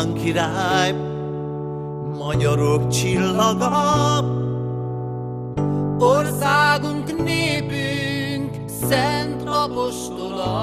István király, magyarok csillaga, országunk, népünk szent apostola.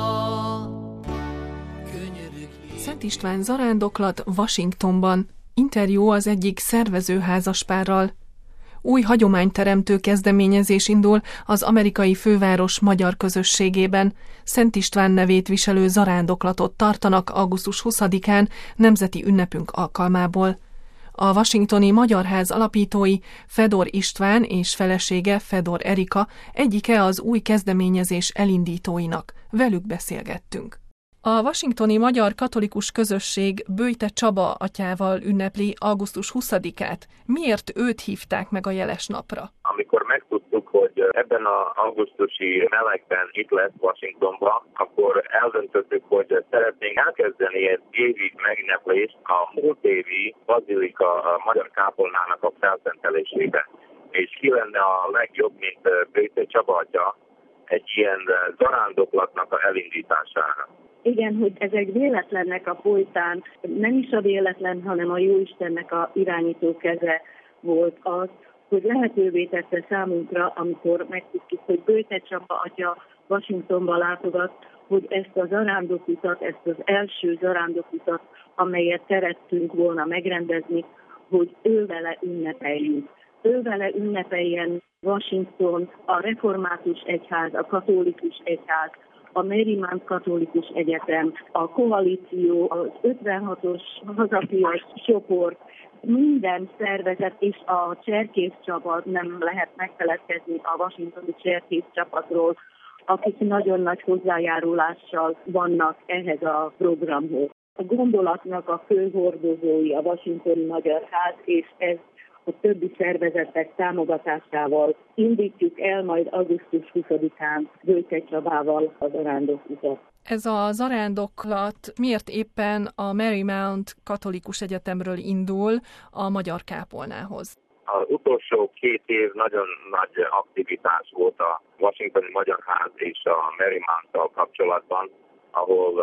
Szent István zarándoklat Washingtonban. Interjú az egyik szervező házaspárral. Új hagyományteremtő kezdeményezés indul az amerikai főváros magyar közösségében. Szent István nevét viselő zarándoklatot tartanak augusztus 20-án nemzeti ünnepünk alkalmából. A washingtoni Magyar Ház alapítói Fedor István és felesége Fedor Erika egyike az új kezdeményezés elindítóinak. Velük beszélgettünk. A washingtoni magyar katolikus közösség Böjte Csaba atyával ünnepli augusztus 20-át. Miért őt hívták meg a jeles napra? Amikor megtudtuk, hogy ebben az augusztusi melegben itt lesz Washingtonban, akkor eldöntöttük, hogy szeretnénk elkezdeni egy évi megünneplést a múlt évi bazilika a magyar kápolnának a felszentelésébe. És ki lenne a legjobb, mint Böjte Csaba atya egy ilyen zarándoklatnak a elindítására. Igen, hogy ez egy véletlennek a folytán, nem is a véletlen, hanem a Jóistennek a irányító keze volt az, hogy lehetővé tette számunkra, amikor megtudtuk, hogy Böjte Csaba atya Washingtonba látogat, hogy ezt a zarándokutat, ezt az első zarándokutat, amelyet szerettünk volna megrendezni, hogy ővele ünnepeljünk. Ővele ünnepeljen Washington, a református egyház, a katolikus egyház, a Marymount Katolikus Egyetem, a koalíció, az 56-os hazafias csoport, minden szervezet és a cserkészcsapat, nem lehet megfeledkezni a washingtoni cserkészcsapatról, akik nagyon nagy hozzájárulással vannak ehhez a programhoz. A gondolatnak a főhordozói a Washingtoni Magyar Ház, és ez a többi szervezetek támogatásával indítjuk el majd augusztus 20-án Böjte Csabával a zarándokutat. Ez a zarándoklat miért éppen a Marymount Katolikus Egyetemről indul a magyar kápolnához? Az utolsó 2 év nagyon nagy aktivitás volt a Washingtoni Magyar Ház és a Marymounttal kapcsolatban, ahol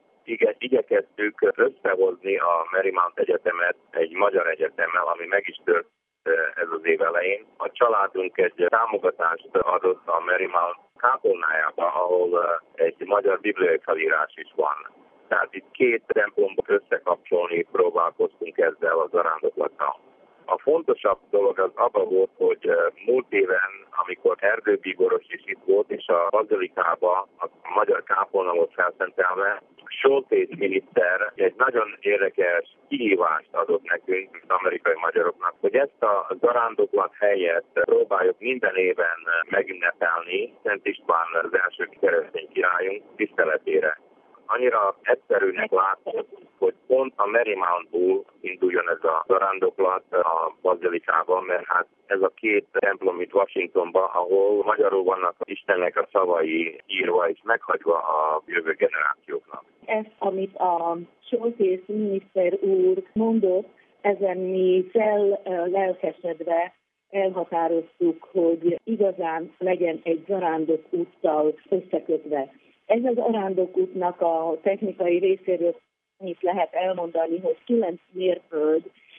igyekeztük összehozni a Marymount Egyetemet egy magyar egyetemmel, ami meg is tört ez az év elején. A családunk egy támogatást adott a Marymount kápolnájába, ahol egy magyar bibliai felírás is van. Tehát itt 2 templomot összekapcsolni próbálkoztunk ezzel a zarándoklattal. A fontosabb dolog az abban volt, hogy múlt éven, amikor Erdő bíboros is itt volt, és a bazilikába a magyar kápolna volt felszentelve, Soltész miniszter egy nagyon érdekes kihívást adott nekünk, mint amerikai magyaroknak, hogy ezt a zarándoklat helyett próbáljuk minden éven megünnepelni Szent István az első keresztény királyunk tiszteletére. Annyira egyszerűnek látszott, hogy pont a Marymountból induljon ez a zarándoklat a bazilikában, mert hát ez a 2 templom itt Washingtonban, ahol magyarul vannak Istennek a szavai írva és meghagyva a jövő generációknak. Ez, amit a Soltész miniszter úr mondott, ezen mi lelkesedve elhatároztuk, hogy igazán legyen egy zarándokúttal összekötve. Ez az zarándokútnak a technikai részéről itt lehet elmondani, hogy 9 mérföld,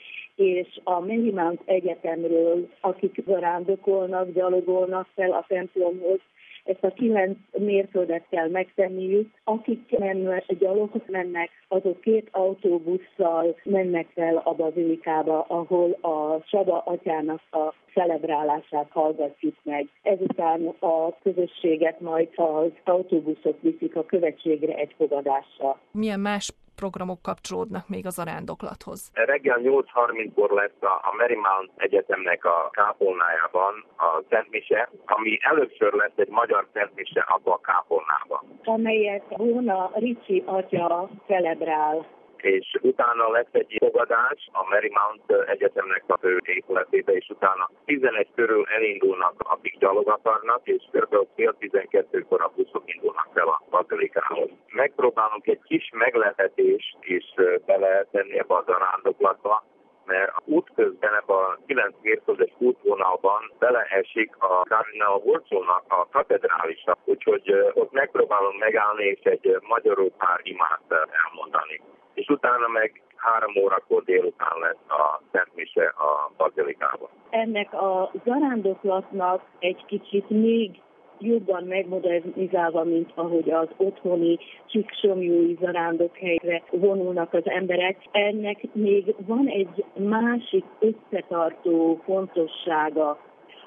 és a Marymount Egyetemről, akik zarándokolnak, gyalogolnak fel a templomhoz, ezt a 9 mérföldet kell megtenniük. Akik gyalogok mennek, azok 2 autóbusszal mennek fel a bazilikába, ahol a Csaba atyának a celebrálását hallgatjuk meg. Ezután a közösséget majd az autóbuszok viszik a követségre egy fogadásra. Milyen más programok kapcsolódnak még a zarándoklathoz? Reggel 8:30-kor lesz a Marymount Egyetemnek a kápolnájában a szentmise, ami először lesz egy magyar szentmise abba a kápolnában. Amelyet Bóna Ricsi atya celebrál. És utána lesz egy fogadás a Marymount Egyetemnek a fő épületébe, és utána 11 körül elindulnak, akik gyalog akarnak, és kb. 10:12-kor a buszok indulnak fel a bazilikához. Megpróbálunk egy kis meglepetést is beletenni ebbe a zarándoklatba, mert útközben ebben a 9 mérföldes útvonalban beleesik a Kardinál Wurzelnak a katedrálisa, úgyhogy ott megpróbálunk megállni és egy magyarul pár imát elmondani. És utána meg 3 órakor délután lesz a Szent Mise a bazilikában. Ennek a zarándoklatnak egy kicsit még jobban megmodernizálva, mint ahogy az otthoni csíksomlyúi zarándokhelyre vonulnak az emberek. Ennek még van egy másik összetartó fontossága,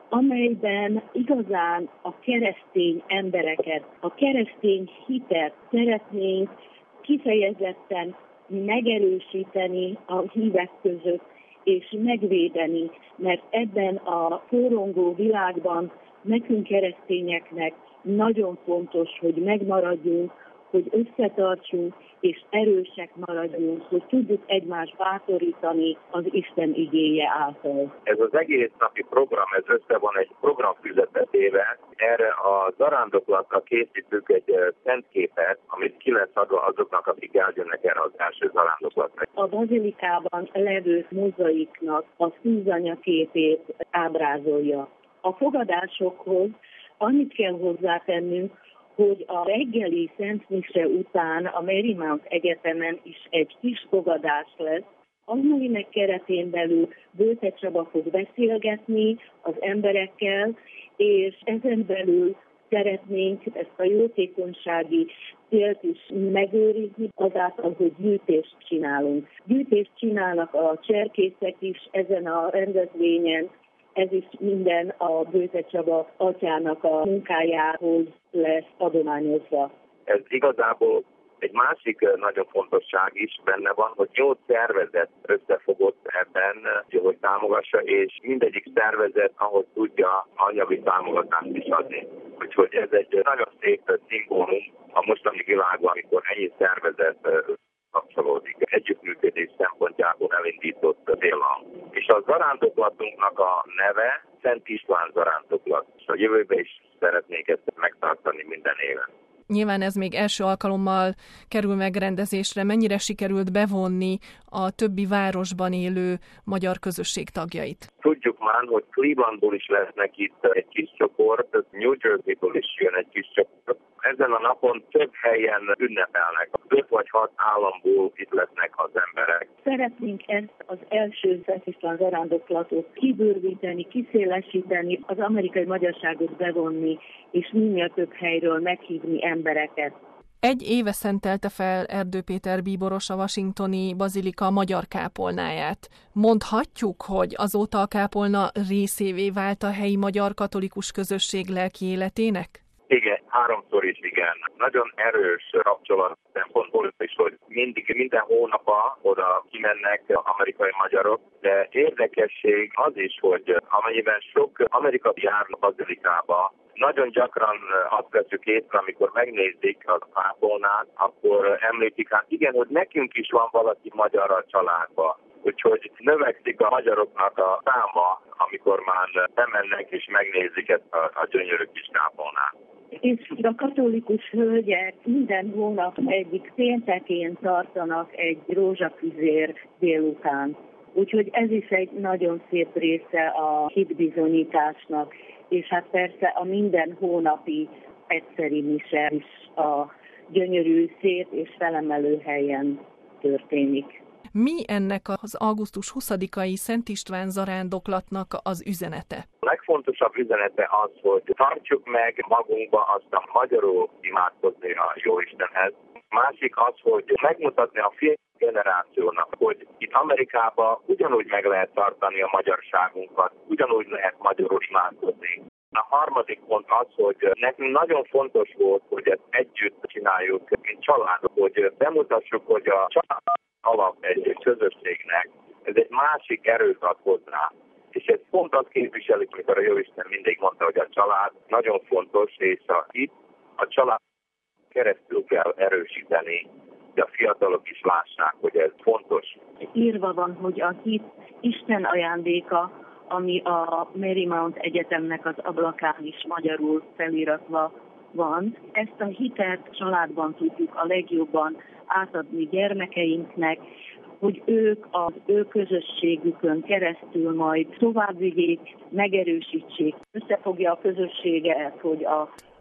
amelyben igazán a keresztény embereket, a keresztény hitet szeretnénk kifejezetten megerősíteni a hívek között, és megvédeni, mert ebben a forrongó világban nekünk keresztényeknek nagyon fontos, hogy megmaradjunk, hogy összetartsunk, és erősek maradjunk, hogy tudjuk egymást bátorítani az Isten igéje által. Ez az egész napi program, ez össze van egy programfüzetbe téve. Erre a zarándoklatra készítünk egy szentképet, amit ki lesz adva azoknak, akik eljönnek erre az első zarándoklatra. A bazilikában levő mozaiknak a szűzanya képét ábrázolja. A fogadásokhoz annyit kell hozzátennünk, hogy a reggeli Szent Mise után a Marymount Egyetemen is egy kis fogadás lesz, amelynek keretén belül Bölte Csaba fog beszélgetni az emberekkel, és ezen belül szeretnénk ezt a jótékonysági célt is megőrizni, azáltal, hogy gyűjtést csinálunk. Gyűjtést csinálnak a cserkészek is ezen a rendezvényen. Ez is minden a Bölte Csaba atyának a munkájához lesz adományozva. Ez igazából egy másik nagyon fontosság is benne van, hogy 8 szervezet összefogott ebben, hogy támogassa, és mindegyik szervezet, ahogy tudja, anyagi támogatást is adni. Úgyhogy ez egy nagyon szép szimbólum a mostani világban, amikor ennyi szervezet kapcsolódik. Együttműködés szempontjából elindított célra. És a zarándoklatunknak a neve Szent István zarándoklat. A jövőben is szeretnék ezt megtartani minden éven. Nyilván ez még első alkalommal kerül megrendezésre. Mennyire sikerült bevonni a többi városban élő magyar közösség tagjait? Tudjuk már, hogy Clevelandból is lesznek itt egy kis csoport, New Jerseyből is jön egy kis csoport. Ezen a napon több helyen ünnepelnek. 5 vagy 6 államból itt lesznek az emberek. Szeretnénk ezt az első Szent István zarándoklatot kibővíteni, kiszélesíteni, az amerikai magyarságot bevonni, és minél több helyről meghívni embereket. 1 éve szentelte fel Erdő Péter bíboros a washingtoni bazilika magyar kápolnáját. Mondhatjuk, hogy azóta a kápolna részévé vált a helyi magyar katolikus közösség lelki életének? Igen, 3-szor is igen. Nagyon erős kapcsolat szempontból is, hogy minden hónapban oda kimennek amerikai magyarok, de érdekesség az is, hogy amennyiben sok amerikai jár a bazilikába, nagyon gyakran azt veszük észre, amikor megnézik a kápolnát, akkor említik, hát igen, hogy nekünk is van valaki magyar a családban. Úgyhogy növekszik a magyaroknak a száma, amikor már bemennek és megnézik ezt a gyönyörű kis kápolnát. És a katolikus hölgyek minden hónap egyik péntekén tartanak egy rózsafüzér délután. Úgyhogy ez is egy nagyon szép része a hitbizonyításnak. És hát persze a minden hónapi egyszeri mise is a gyönyörű, szép és felemelő helyen történik. Mi ennek az augusztus 20-ai Szent István zarándoklatnak az üzenete? A legfontosabb üzenete az, hogy tartsuk meg magunkba azt a magyarul imádkozni a Jóistenhez. Másik az, hogy megmutatni a fiatal generációnak, hogy itt Amerikában ugyanúgy meg lehet tartani a magyarságunkat, ugyanúgy lehet magyarul imádkozni. A harmadik pont az, hogy nekünk nagyon fontos volt, hogy ezt együtt csináljuk, mint család, hogy bemutassuk, hogy a család alap egy közösségnek, ez egy másik erőt ad hozzá. És ez pont azt képviselik, amikor a Jóisten mindig mondta, hogy a család nagyon fontos, és itt a család keresztül kell erősíteni, de a fiatalok is lássák, hogy ez fontos. Írva van, hogy a hit Isten ajándéka, ami a Marymount Egyetemnek az ablakán is magyarul feliratva van. Ezt a hitet családban tudjuk a legjobban átadni gyermekeinknek, hogy ők az ő közösségükön keresztül majd továbbvigyék, megerősítsék. Összefogja a közösséget, hogy a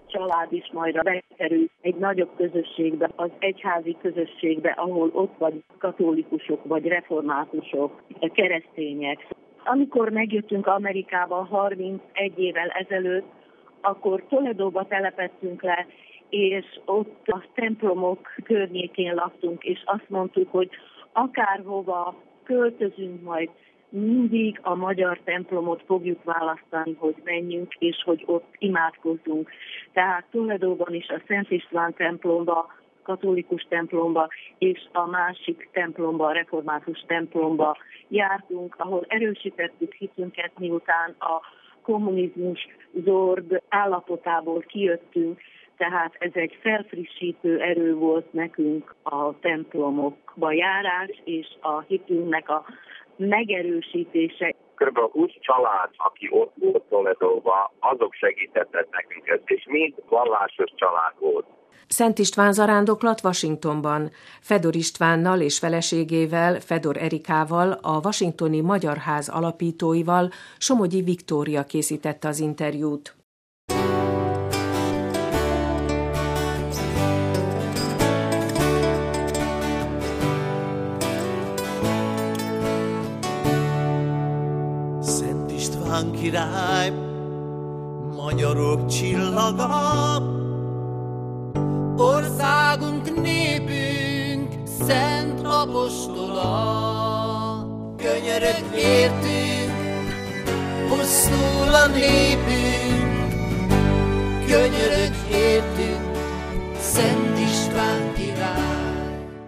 család is majd bekerül egy nagyobb közösségbe, az egyházi közösségbe, ahol ott vagy katolikusok, vagy reformátusok, keresztények. Amikor megjöttünk Amerikába 31 évvel ezelőtt, akkor Toledóba telepedtünk le, és ott a templomok környékén laktunk, és azt mondtuk, hogy akárhova költözünk majd, mindig a magyar templomot fogjuk választani, hogy menjünk, és hogy ott imádkozzunk. Tehát Toledóban is a Szent István templomba, katolikus templomba, és a másik templomba, a református templomba jártunk, ahol erősítettük hitünket, miután a kommunizmus zord állapotából kijöttünk, tehát ez egy felfrissítő erő volt nekünk a templomokba járás, és a hitünknek a megerősítése. Körülbelül 20 család, aki ott volt Toledóban, azok segítettek nekünk ezt, és mind vallásos család volt. Szent István zarándoklat Washingtonban. Fedor Istvánnal és feleségével, Fedor Erikával, a washingtoni Magyar Ház alapítóival Somogyi Viktória készítette az interjút. Szent István király, magyarok csillaga, országunk, népünk, szent apostola. Könyörög értünk, pusztul a népünk, könyörög értünk, szent